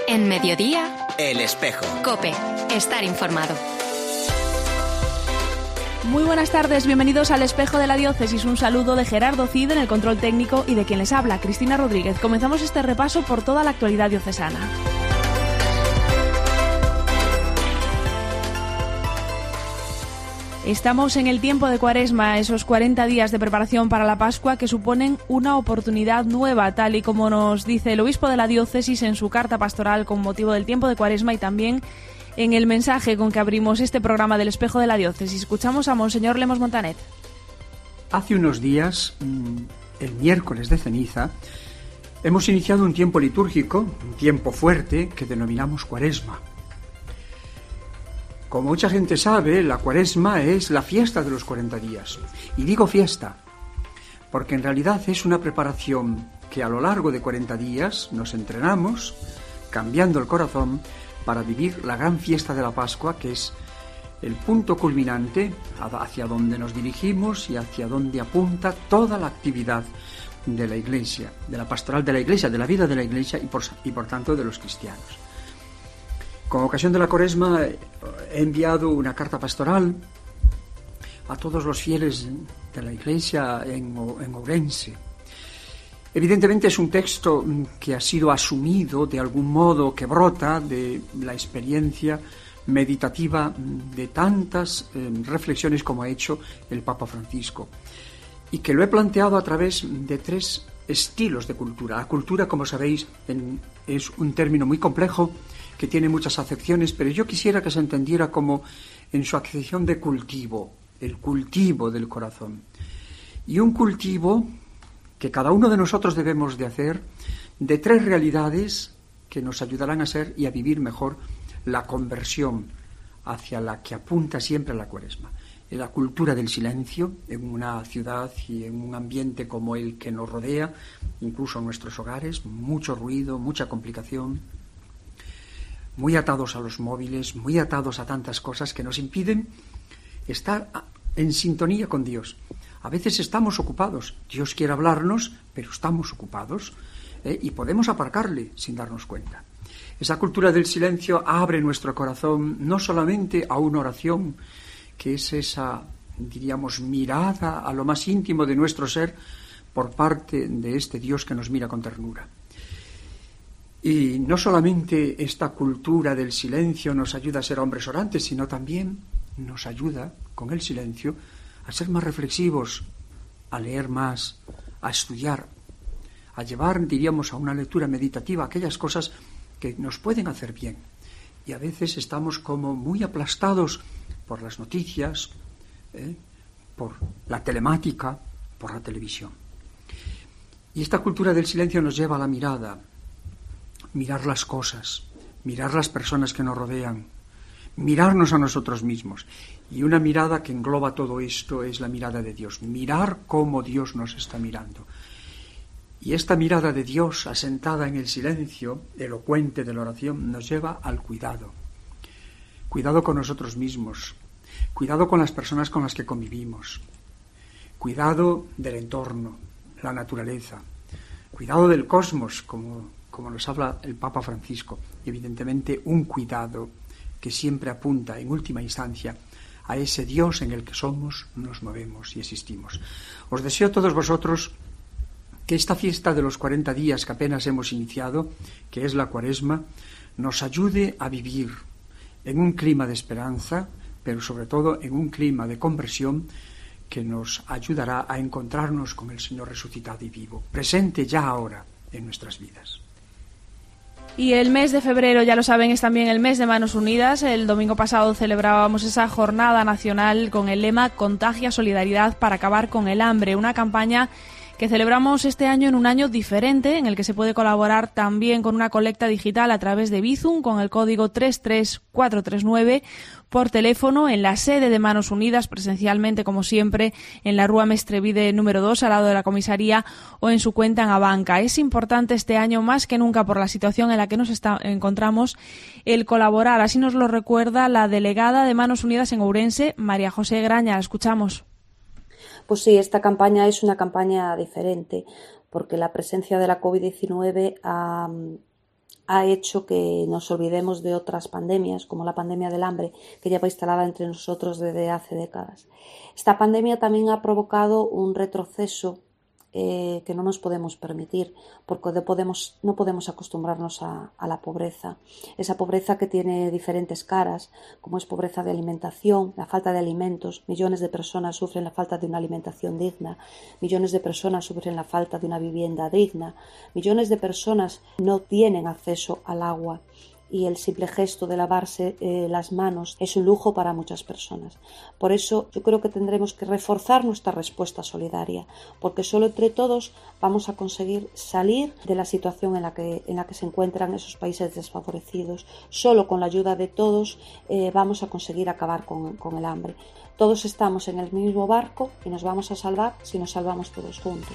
En Mediodía, El Espejo. COPE. Estar informado. Muy buenas tardes, bienvenidos al Espejo de la Diócesis. Un saludo de Gerardo Cid en el control técnico y de quien les habla, Cristina Rodríguez. Comenzamos este repaso por toda la actualidad diocesana. Estamos en el tiempo de Cuaresma, esos 40 días de preparación para la Pascua que suponen una oportunidad nueva, tal y como nos dice el obispo de la diócesis en su carta pastoral con motivo del tiempo de Cuaresma y también en el mensaje con que abrimos este programa del Espejo de la Diócesis. Escuchamos a Monseñor Lemos Montanet. Hace unos días, el miércoles de ceniza, hemos iniciado un tiempo litúrgico, un tiempo fuerte que denominamos Cuaresma. Como mucha gente sabe, la Cuaresma es la fiesta de los 40 días. Y digo fiesta, porque en realidad es una preparación que a lo largo de 40 días nos entrenamos, cambiando el corazón, para vivir la gran fiesta de la Pascua, que es el punto culminante hacia donde nos dirigimos y hacia donde apunta toda la actividad de la Iglesia, de la pastoral de la Iglesia, de la vida de la Iglesia y por tanto de los cristianos. Con ocasión de la Cuaresma he enviado una carta pastoral a todos los fieles de la Iglesia en Ourense. Evidentemente es un texto que ha sido asumido de algún modo, que brota de la experiencia meditativa de tantas reflexiones como ha hecho el Papa Francisco, y que lo he planteado a través de tres estilos de cultura. La cultura, como sabéis, es un término muy complejo que tiene muchas acepciones, pero yo quisiera que se entendiera como en su acepción de cultivo, el cultivo del corazón. Y un cultivo que cada uno de nosotros debemos de hacer de tres realidades que nos ayudarán a ser y a vivir mejor la conversión hacia la que apunta siempre la Cuaresma. La cultura del silencio en una ciudad y en un ambiente como el que nos rodea, incluso en nuestros hogares, mucho ruido, mucha complicación, muy atados a los móviles, muy atados a tantas cosas que nos impiden estar en sintonía con Dios. A veces estamos ocupados, Dios quiere hablarnos, pero estamos ocupados y podemos aparcarle sin darnos cuenta. Esa cultura del silencio abre nuestro corazón no solamente a una oración, que es esa, diríamos, mirada a lo más íntimo de nuestro ser por parte de este Dios que nos mira con ternura. Y no solamente esta cultura del silencio nos ayuda a ser hombres orantes, sino también nos ayuda, con el silencio, a ser más reflexivos, a leer más, a estudiar, a llevar, diríamos, a una lectura meditativa aquellas cosas que nos pueden hacer bien. Y a veces estamos como muy aplastados por las noticias, por la telemática, por la televisión. Y esta cultura del silencio nos lleva a la mirada, mirar las cosas, mirar las personas que nos rodean, mirarnos a nosotros mismos. Y una mirada que engloba todo esto es la mirada de Dios, mirar cómo Dios nos está mirando. Y esta mirada de Dios, asentada en el silencio elocuente de la oración, nos lleva al cuidado. Cuidado con nosotros mismos, cuidado con las personas con las que convivimos, cuidado del entorno, la naturaleza, cuidado del cosmos, como nos habla el Papa Francisco. Evidentemente un cuidado que siempre apunta en última instancia a ese Dios en el que somos, nos movemos y existimos. Os deseo a todos vosotros que esta fiesta de los 40 días que apenas hemos iniciado, que es la Cuaresma, nos ayude a vivir en un clima de esperanza, pero sobre todo en un clima de conversión que nos ayudará a encontrarnos con el Señor resucitado y vivo, presente ya ahora en nuestras vidas. Y el mes de febrero, ya lo saben, es también el mes de Manos Unidas. El domingo pasado celebrábamos esa jornada nacional con el lema Contagia Solidaridad para acabar con el hambre, una campaña que celebramos este año en un año diferente, en el que se puede colaborar también con una colecta digital a través de Bizum con el código 33439, por teléfono en la sede de Manos Unidas, presencialmente como siempre en la Rúa Mestrevide número 2 al lado de la comisaría, o en su cuenta en Abanca. Es importante este año más que nunca, por la situación en la que nos encontramos, el colaborar. Así nos lo recuerda la delegada de Manos Unidas en Ourense, María José Graña. La escuchamos. Pues sí, esta campaña es una campaña diferente, porque la presencia de la COVID-19 ha hecho que nos olvidemos de otras pandemias, como la pandemia del hambre, que lleva instalada entre nosotros desde hace décadas. Esta pandemia también ha provocado un retroceso que no nos podemos permitir, porque no podemos acostumbrarnos a la pobreza. Esa pobreza que tiene diferentes caras, como es pobreza de alimentación, la falta de alimentos. Millones de personas sufren la falta de una alimentación digna, millones de personas sufren la falta de una vivienda digna, millones de personas no tienen acceso al agua. Y el simple gesto de lavarse las manos es un lujo para muchas personas. Por eso yo creo que tendremos que reforzar nuestra respuesta solidaria, porque solo entre todos vamos a conseguir salir de la situación en la que se encuentran esos países desfavorecidos. Solo con la ayuda de todos vamos a conseguir acabar con el hambre. Todos estamos en el mismo barco y nos vamos a salvar si nos salvamos todos juntos.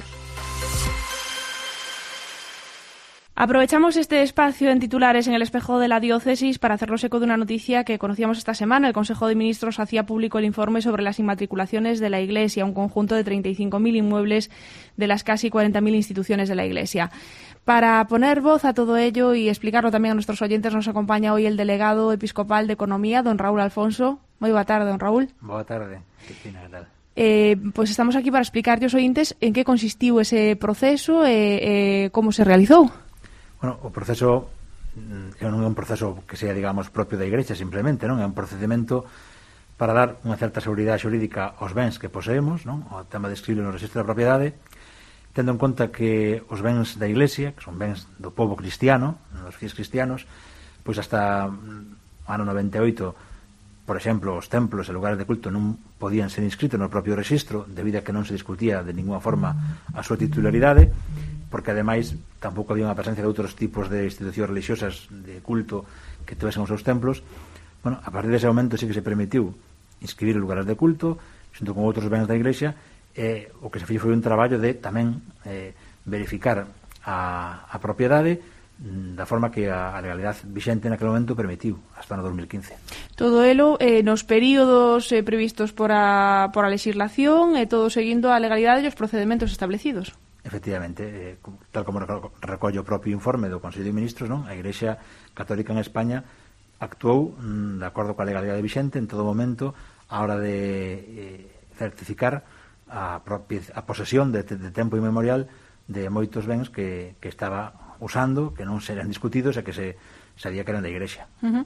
Aprovechamos este espacio en titulares en el Espejo de la Diócesis para hacernos eco de una noticia que conocíamos esta semana. El Consejo de Ministros hacía público el informe sobre las inmatriculaciones de la Iglesia, un conjunto de 35.000 inmuebles de las casi 40.000 instituciones de la Iglesia. Para poner voz a todo ello y explicarlo también a nuestros oyentes, nos acompaña hoy el delegado episcopal de Economía, don Raúl Alfonso. Muy boa tarde, don Raúl. Boa tarde, Cristina, que tal? Pois estamos aquí para explicarlle aos ointes en que consistiu ese proceso e como se realizou. Bueno, o proceso non é un proceso que sea, digamos, propio da Igrexa, simplemente, non? É un procedimento para dar unha certa seguridade xurídica aos bens que poseemos, non? O tema describe no registro da propiedade, tendo en conta que os bens da Iglesia, que son bens do povo cristiano, dos fiéis cristianos, pois hasta o ano 98, por exemplo, os templos e lugares de culto non podían ser inscritos no propio registro, debido a que non se discutía de ninguna forma a súa titularidade, porque ademais tampouco había unha presencia de outros tipos de institucións religiosas de culto que tivesen os seus templos. Bueno, a partir dese momento sí que se permitiu inscribir lugares de culto xunto con outros bens da Iglesia, e o que se fixo foi un traballo de tamén verificar a propiedade da forma que a legalidade vixente naquele momento permitiu, hasta no 2015. Todo elo nos períodos previstos por a legislación e todo seguindo a legalidade e os procedementos establecidos. Efectivamente, tal como recolle o propio informe do Consello de Ministros, non? A Igrexa Católica en España actuou de acordo coa legalidade vixente en todo momento a hora de certificar a posesión de tempo inmemorial de moitos bens que estaba usando, que non seran discutidos e que se sabía que eran da Igrexa.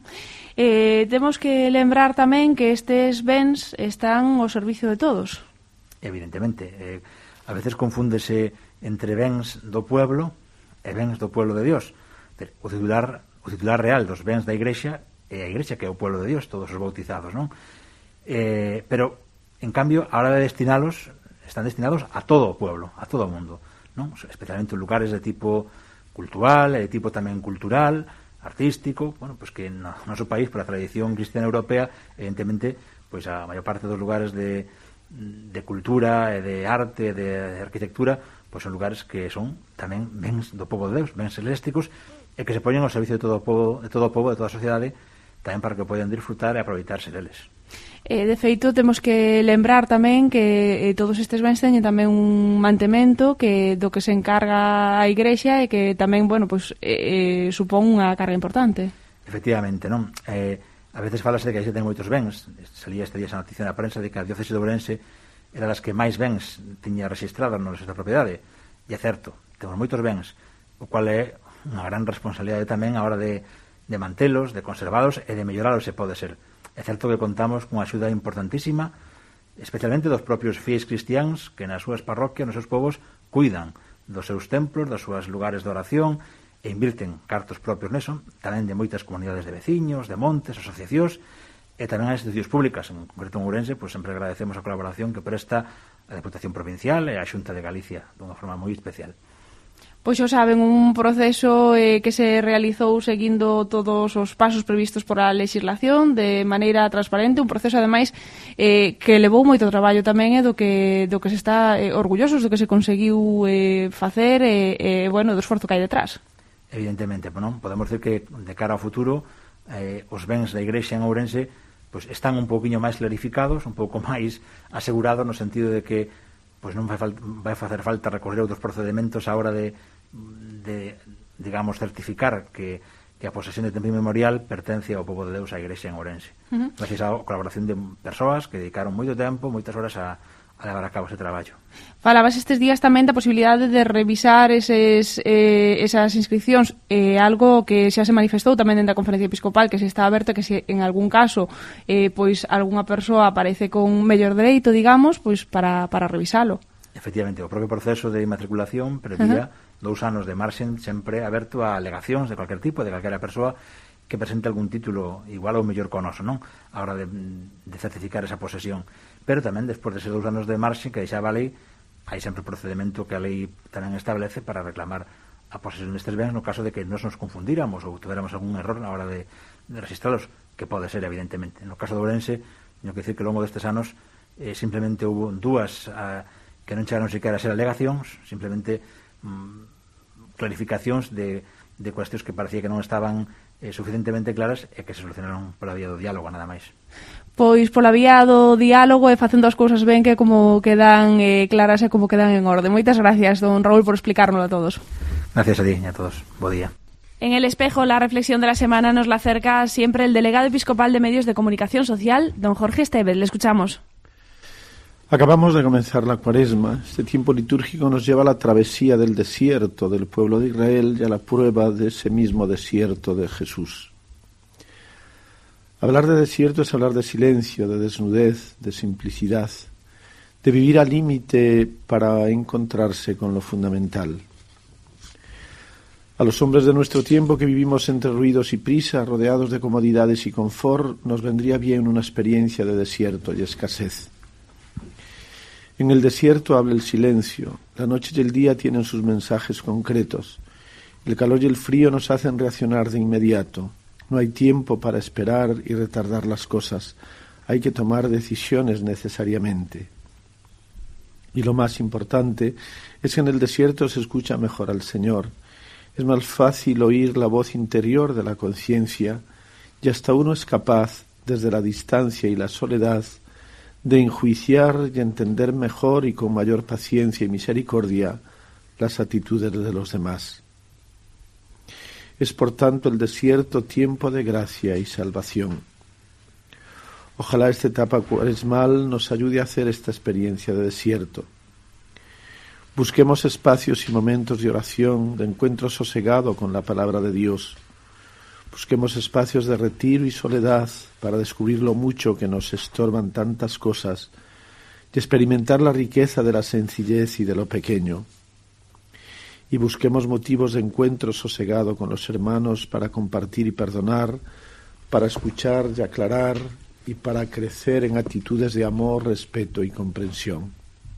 Temos que lembrar tamén que estes bens están ao servicio de todos. Evidentemente, a veces confúndese entre bens do pueblo e bens do pueblo de Dios. O titular real dos bens da Igrexa é a Igrexa, que é o pueblo de Dios, todos os bautizados, non? Pero, en cambio, a hora de destinalos, están destinados a todo o pueblo, a todo o mundo, non? Especialmente en lugares de tipo cultural, de tipo tamén cultural, artístico, bueno, pues que no noso país, por a tradición cristiana europea, evidentemente, pues a maior parte dos lugares de cultura e de arte, de arquitectura, pois son lugares que son tamén bens do povo de Deus, bens celésticos, e que se poñen ao servicio de todo o povo, de toda a sociedade, tamén para que podan disfrutar e aproveitarse deles. De feito, temos que lembrar tamén que todos estes bens teñen tamén un mantemento do que se encarga a Igrexa e que tamén, bueno, pois supón unha carga importante. Efectivamente, non? A veces falase de que a Igrexa ten moitos bens. Salía este día esa noticia na prensa de que a diócese de Ourense era das que máis bens tiña registradas no registro da propiedade. E é certo, temos moitos bens, o cual é unha gran responsabilidade tamén a hora de mantelos, de conservalos e de melloralos se pode ser. É certo que contamos cunha axuda importantísima, especialmente dos propios fiéis cristiáns que nas súas parroquias, nos seus povos, cuidan dos seus templos, dos seus lugares de oración e invirten cartos propios neso, tamén de moitas comunidades de veciños, de montes, asociacións e tamén as institucións públicas. En concreto en Ourense, pues sempre agradecemos a colaboración que presta a Deputación Provincial e a Xunta de Galicia dunha forma moi especial. Pois xa saben, un proceso que se realizou seguindo todos os pasos previstos por a legislación de maneira transparente, un proceso ademais que levou moito traballo tamén e do que se está orgullosos do que se conseguiu facer e bueno, do esforzo que hai detrás. Evidentemente, non? Podemos decir que de cara ao futuro os bens da Igrexa en Ourense pues, están un pouquiño máis clarificados, un pouco máis asegurados no sentido de que pues, non vai facer falta recorrer outros procedimentos a hora de digamos, certificar que a posesión de tempo inmemorial pertence ao pobo de Deus, á Igrexa en Ourense. Gracias á colaboración de persoas que dedicaron moito tempo, moitas horas a levar a cabo ese traballo. Falabas estes días tamén da posibilidade de revisar esas inscripcións, algo que xa se manifestou tamén dentro da Conferencia Episcopal, que se está aberto, que se en algún caso pois algunha persoa aparece con mellor dereito, digamos, pois para revisalo. Efectivamente, o propio proceso de matriculación prevía 2 anos de marxen sempre aberto a alegacións de cualquier tipo, de calquera persoa que presente algún título igual ou mellor conoso, non? A hora de certificar esa posesión. Pero tamén, despois deses 2 anos de marxen que deixaba a lei, hai sempre o procedimento que a lei tamén establece para reclamar a posesión destes bens no caso de que nos confundíramos ou tuviéramos algún error na hora de registralos, que pode ser, evidentemente. No caso de Ourense, teño que decir que ao longo destes anos simplemente houve 2 que non chegaron sequera a ser alegacións, simplemente clarificacións de cuestións que parecía que non estaban suficientemente claras e que se solucionaron pola vía do diálogo, nada máis. Pois pola vía do diálogo e facendo as cousas ben, que como quedan claras e como quedan en orde. Moitas gracias, don Raúl, por explicárnoslo a todos. Gracias a ti y a todos. Bo día. En El Espejo, la reflexión de la semana nos la acerca siempre el delegado episcopal de Medios de Comunicación Social, don Jorge Estevez. Le escuchamos. Acabamos de comenzar la Cuaresma. Este tiempo litúrgico nos lleva a la travesía del desierto del pueblo de Israel y a la prueba de ese mismo desierto de Jesús. Hablar de desierto es hablar de silencio, de desnudez, de simplicidad, de vivir al límite para encontrarse con lo fundamental. A los hombres de nuestro tiempo que vivimos entre ruidos y prisa, rodeados de comodidades y confort, nos vendría bien una experiencia de desierto y escasez. En el desierto habla el silencio, la noche y el día tienen sus mensajes concretos, el calor y el frío nos hacen reaccionar de inmediato, no hay tiempo para esperar y retardar las cosas, hay que tomar decisiones necesariamente. Y lo más importante es que en el desierto se escucha mejor al Señor, es más fácil oír la voz interior de la conciencia y hasta uno es capaz, desde la distancia y la soledad, de enjuiciar y entender mejor y con mayor paciencia y misericordia las actitudes de los demás. Es por tanto el desierto tiempo de gracia y salvación. Ojalá esta etapa cuaresmal nos ayude a hacer esta experiencia de desierto. Busquemos espacios y momentos de oración, de encuentro sosegado con la palabra de Dios. Busquemos espacios de retiro y soledad para descubrir lo mucho que nos estorban tantas cosas y experimentar la riqueza de la sencillez y de lo pequeño. Y busquemos motivos de encuentro sosegado con los hermanos para compartir y perdonar, para escuchar y aclarar y para crecer en actitudes de amor, respeto y comprensión.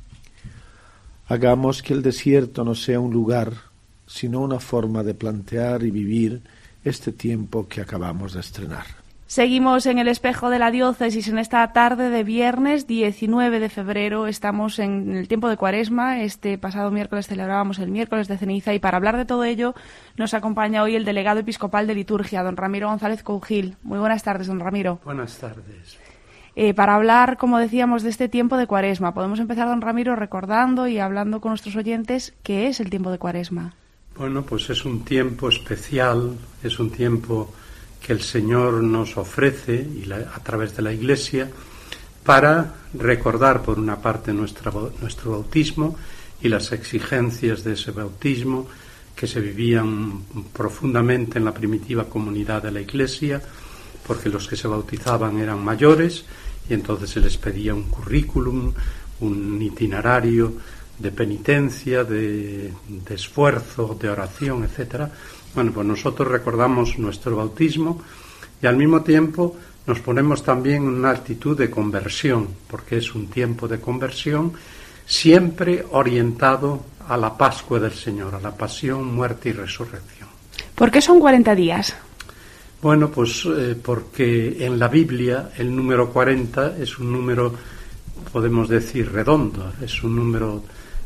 Hagamos que el desierto no sea un lugar, sino una forma de plantear y vivir este tiempo que acabamos de estrenar. Seguimos en El Espejo de la Diócesis en esta tarde de viernes 19 de febrero. Estamos en el tiempo de Cuaresma. Este pasado miércoles celebrábamos el miércoles de ceniza y para hablar de todo ello nos acompaña hoy el delegado episcopal de liturgia, don Ramiro González Cougil. Muy buenas tardes, don Ramiro. Buenas tardes. Para hablar, como decíamos, de este tiempo de Cuaresma, podemos empezar, don Ramiro, recordando y hablando con nuestros oyentes qué es el tiempo de Cuaresma. Bueno, pues es un tiempo especial, es un tiempo que el Señor nos ofrece a través de la Iglesia para recordar, por una parte, nuestro bautismo y las exigencias de ese bautismo que se vivían profundamente en la primitiva comunidad de la Iglesia, porque los que se bautizaban eran mayores y entonces se les pedía un currículum, un itinerario de penitencia, de esfuerzo, de oración, etcétera. Bueno, pues nosotros recordamos nuestro bautismo y al mismo tiempo nos ponemos también en una actitud de conversión, porque es un tiempo de conversión siempre orientado a la Pascua del Señor, a la pasión, muerte y resurrección. ¿Por qué son 40 días? Bueno, pues porque en la Biblia el número 40 es un número, podemos decir, redondo, es un número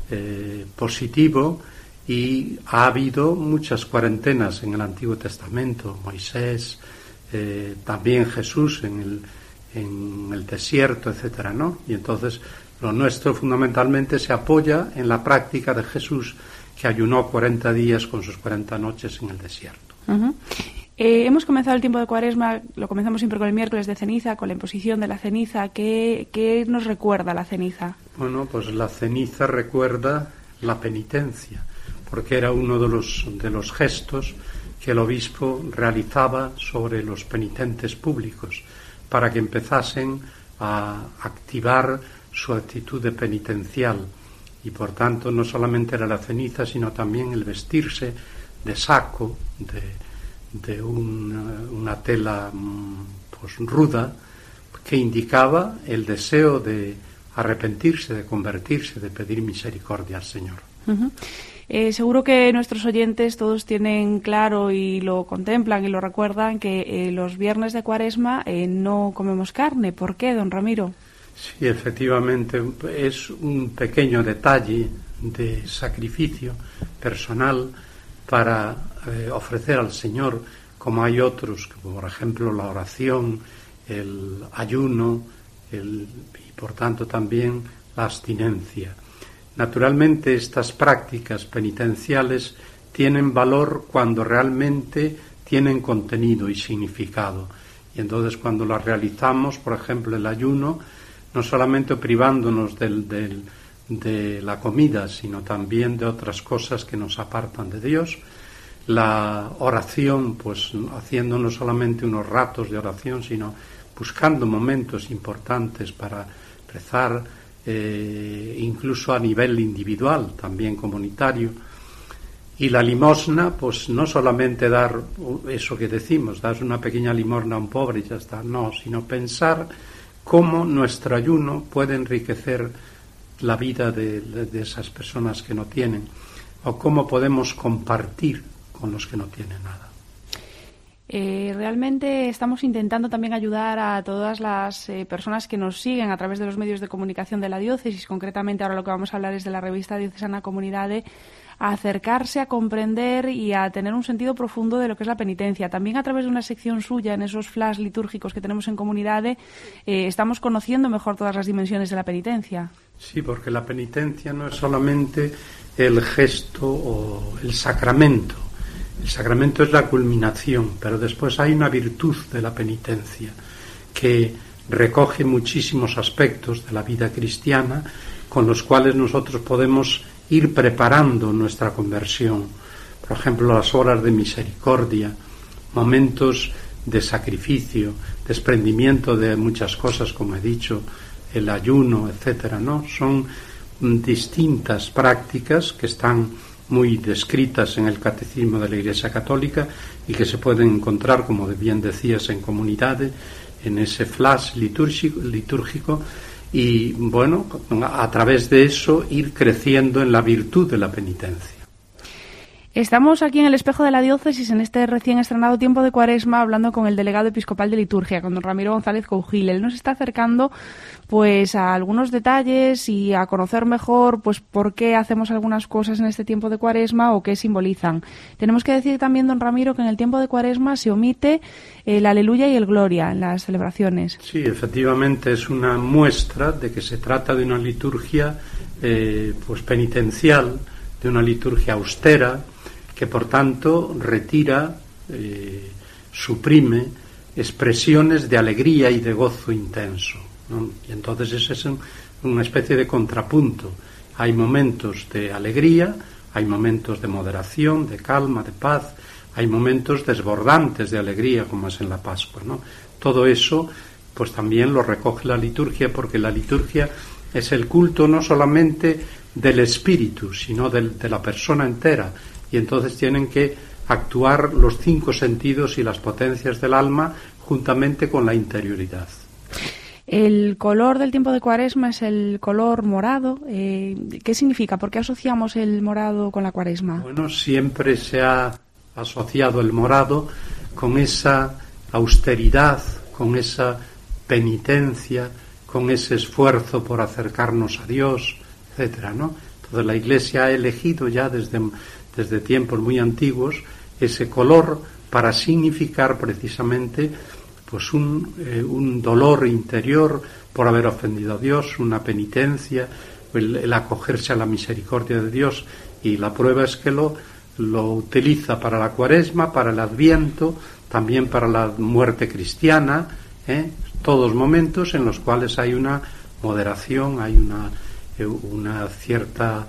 positivo, y ha habido muchas cuarentenas en el Antiguo Testamento, Moisés, también Jesús en el desierto, etcétera, ¿no? Y entonces lo nuestro fundamentalmente se apoya en la práctica de Jesús, que ayunó 40 días con sus 40 noches en el desierto. Uh-huh. Hemos comenzado el tiempo de Cuaresma, lo comenzamos siempre con el miércoles de ceniza, con la imposición de la ceniza. ¿Qué nos recuerda la ceniza? Bueno, pues la ceniza recuerda la penitencia, porque era uno de los gestos que el obispo realizaba sobre los penitentes públicos, para que empezasen a activar su actitud de penitencial. Y por tanto no solamente era la ceniza, sino también el vestirse de saco, de una tela pues ruda, que indicaba el deseo de arrepentirse, de convertirse, de pedir misericordia al Señor. Uh-huh. Seguro que nuestros oyentes todos tienen claro y lo contemplan y lo recuerdan que los viernes de Cuaresma no comemos carne. ¿Por qué, don Ramiro? Sí, efectivamente, es un pequeño detalle de sacrificio personal para ofrecer al Señor, como hay otros, como por ejemplo la oración, el ayuno y por tanto también la abstinencia. Naturalmente estas prácticas penitenciales tienen valor cuando realmente tienen contenido y significado. Y entonces cuando las realizamos, por ejemplo el ayuno, no solamente privándonos de la comida, sino también de otras cosas que nos apartan de Dios. La oración, pues haciendo no solamente unos ratos de oración, sino buscando momentos importantes para rezar, incluso a nivel individual, también comunitario. Y la limosna, pues no solamente dar eso que decimos, dar una pequeña limosna a un pobre y ya está, no, sino pensar cómo nuestro ayuno puede enriquecer la vida de esas personas que no tienen, o cómo podemos compartir con los que no tienen nada. Realmente estamos intentando también ayudar a todas las personas que nos siguen a través de los medios de comunicación de la diócesis. Concretamente ahora lo que vamos a hablar es de la revista Diocesana Comunidade, a acercarse, a comprender y a tener un sentido profundo de lo que es la penitencia. También a través de una sección suya en esos flash litúrgicos que tenemos en Comunidade, estamos conociendo mejor todas las dimensiones de la penitencia. Sí, porque la penitencia no es solamente el gesto o el sacramento. El sacramento es la culminación, pero después hay una virtud de la penitencia que recoge muchísimos aspectos de la vida cristiana con los cuales nosotros podemos ir preparando nuestra conversión. Por ejemplo, las horas de misericordia, momentos de sacrificio, desprendimiento de muchas cosas, como he dicho, el ayuno, etcétera, ¿no? Son distintas prácticas que están muy descritas en el Catecismo de la Iglesia Católica y que se pueden encontrar, como bien decías, en Comunidade, en ese flash litúrgico, y bueno, a través de eso ir creciendo en la virtud de la penitencia. Estamos aquí en el Espejo de la Diócesis en este recién estrenado tiempo de Cuaresma hablando con el delegado episcopal de liturgia, con don Ramiro González Cougil. Él nos está acercando pues a algunos detalles y a conocer mejor pues por qué hacemos algunas cosas en este tiempo de Cuaresma o qué simbolizan. Tenemos que decir también, don Ramiro, que en el tiempo de Cuaresma se omite el Aleluya y el Gloria en las celebraciones. Sí, efectivamente es una muestra de que se trata de una liturgia pues penitencial, de una liturgia austera, que por tanto retira, suprime expresiones de alegría y de gozo intenso, ¿no? Y entonces ese es una especie de contrapunto. Hay momentos de alegría, hay momentos de moderación, de calma, de paz, hay momentos desbordantes de alegría, como es en la Pascua, ¿no? Todo eso pues también lo recoge la liturgia, porque la liturgia es el culto no solamente del espíritu, sino de la persona entera. Y entonces tienen que actuar los 5 sentidos y las potencias del alma juntamente con la interioridad. El color del tiempo de Cuaresma es el color morado. ¿Qué significa? ¿Por qué asociamos el morado con la Cuaresma? Bueno, siempre se ha asociado el morado con esa austeridad, con esa penitencia, con ese esfuerzo por acercarnos a Dios, etcétera, ¿no? Entonces la Iglesia ha elegido ya desde tiempos muy antiguos ese color para significar precisamente pues un dolor interior por haber ofendido a Dios, una penitencia, el acogerse a la misericordia de Dios, Y la prueba es que lo utiliza para la Cuaresma, para el Adviento, también para la muerte cristiana, todos momentos en los cuales hay una moderación, hay una cierta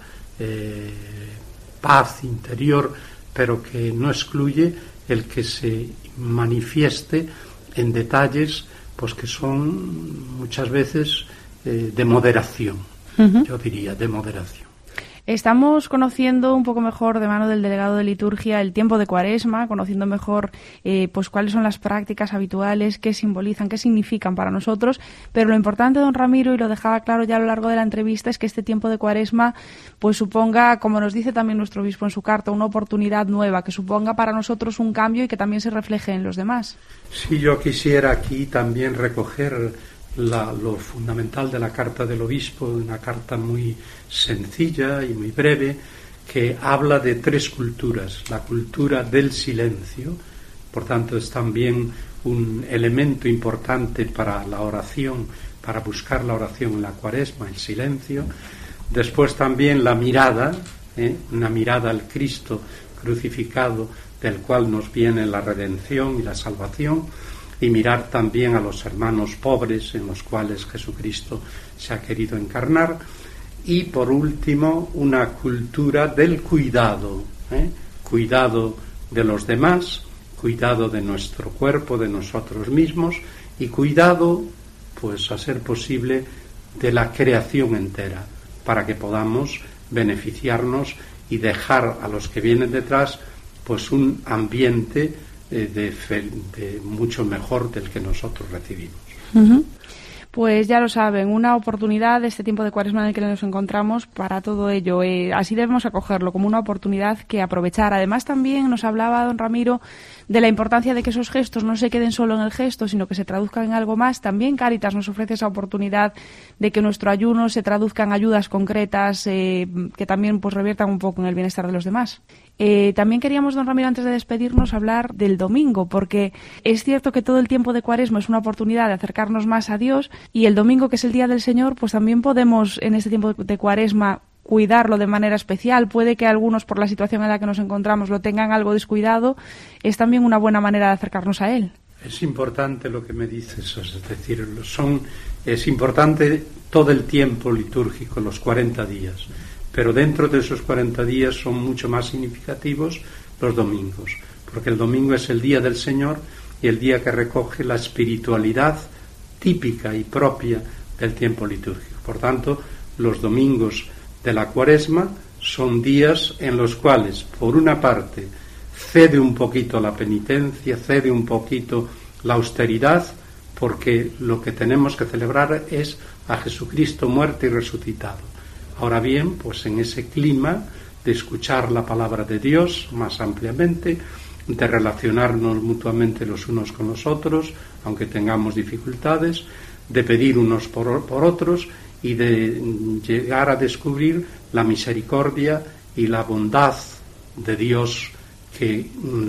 paz interior, pero que no excluye el que se manifieste en detalles pues que son muchas veces de moderación, yo diría, de moderación. Estamos conociendo un poco mejor de mano del delegado de liturgia el tiempo de Cuaresma, conociendo mejor pues cuáles son las prácticas habituales, qué simbolizan, qué significan para nosotros, pero lo importante, don Ramiro, y lo dejaba claro ya a lo largo de la entrevista, es que este tiempo de Cuaresma pues suponga, como nos dice también nuestro obispo en su carta, una oportunidad nueva, que suponga para nosotros un cambio y que también se refleje en los demás. Sí, yo quisiera aquí también recoger lo fundamental de la carta del obispo, una carta muy sencilla y muy breve, que habla de 3 culturas: la cultura del silencio, por tanto es también un elemento importante para la oración, para buscar la oración en la Cuaresma, el silencio. Después también la mirada, una mirada al Cristo crucificado, del cual nos viene la redención y la salvación, y mirar también a los hermanos pobres en los cuales Jesucristo se ha querido encarnar. Y por último, una cultura del cuidado, cuidado de los demás, cuidado de nuestro cuerpo, de nosotros mismos, y cuidado, pues a ser posible, de la creación entera, para que podamos beneficiarnos y dejar a los que vienen detrás pues un ambiente de mucho mejor del que nosotros recibimos. Pues ya lo saben, una oportunidad de este tiempo de Cuaresma en el que nos encontramos para todo ello. Así debemos acogerlo, como una oportunidad que aprovechar. Además, también nos hablaba don Ramiro de la importancia de que esos gestos no se queden solo en el gesto, sino que se traduzcan en algo más. También Cáritas nos ofrece esa oportunidad de que nuestro ayuno se traduzca en ayudas concretas que también pues reviertan un poco en el bienestar de los demás. También queríamos, don Ramiro, antes de despedirnos, hablar del domingo, porque es cierto que todo el tiempo de Cuaresma es una oportunidad de acercarnos más a Dios, y el domingo, que es el Día del Señor, pues también podemos en este tiempo de Cuaresma cuidarlo de manera especial. Puede que algunos, por la situación en la que nos encontramos, lo tengan algo descuidado. Es también una buena manera de acercarnos a él. Es importante lo que me dices, es decir, es importante todo el tiempo litúrgico, los 40 días, pero dentro de esos 40 días son mucho más significativos los domingos, porque el domingo es el día del Señor y el día que recoge la espiritualidad típica y propia del tiempo litúrgico. Por tanto, los domingos de la Cuaresma son días en los cuales, por una parte, cede un poquito la penitencia, cede un poquito la austeridad, porque lo que tenemos que celebrar es a Jesucristo muerto y resucitado. Ahora bien, pues en ese clima de escuchar la palabra de Dios más ampliamente, de relacionarnos mutuamente los unos con los otros, aunque tengamos dificultades, de pedir unos por otros y de llegar a descubrir la misericordia y la bondad de Dios que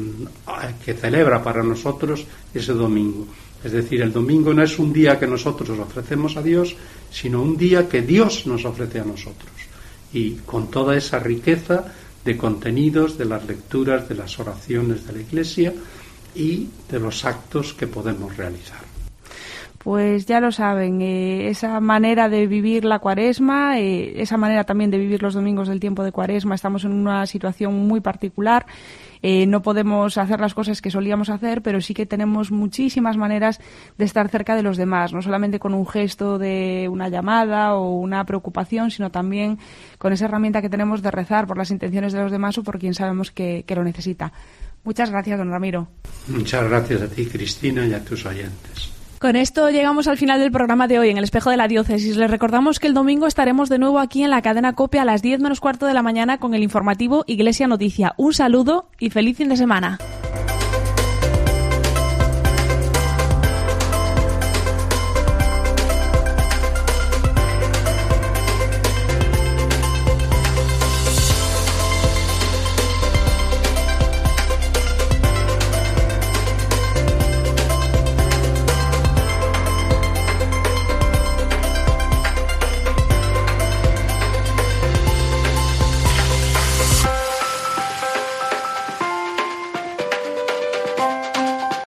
celebra para nosotros ese domingo. Es decir, el domingo no es un día que nosotros ofrecemos a Dios, sino un día que Dios nos ofrece a nosotros. Y con toda esa riqueza de contenidos, de las lecturas, de las oraciones de la Iglesia y de los actos que podemos realizar. Pues ya lo saben, esa manera de vivir la Cuaresma, esa manera también de vivir los domingos del tiempo de Cuaresma. Estamos en una situación muy particular, no podemos hacer las cosas que solíamos hacer, pero sí que tenemos muchísimas maneras de estar cerca de los demás, no solamente con un gesto de una llamada o una preocupación, sino también con esa herramienta que tenemos de rezar por las intenciones de los demás o por quien sabemos que lo necesita. Muchas gracias, don Ramiro. Muchas gracias a ti, Cristina, y a tus oyentes. Con esto llegamos al final del programa de hoy en el Espejo de la Diócesis. Les recordamos que el domingo estaremos de nuevo aquí en la cadena COPE a las 10 menos cuarto de la mañana con el informativo Iglesia Noticia. Un saludo y feliz fin de semana.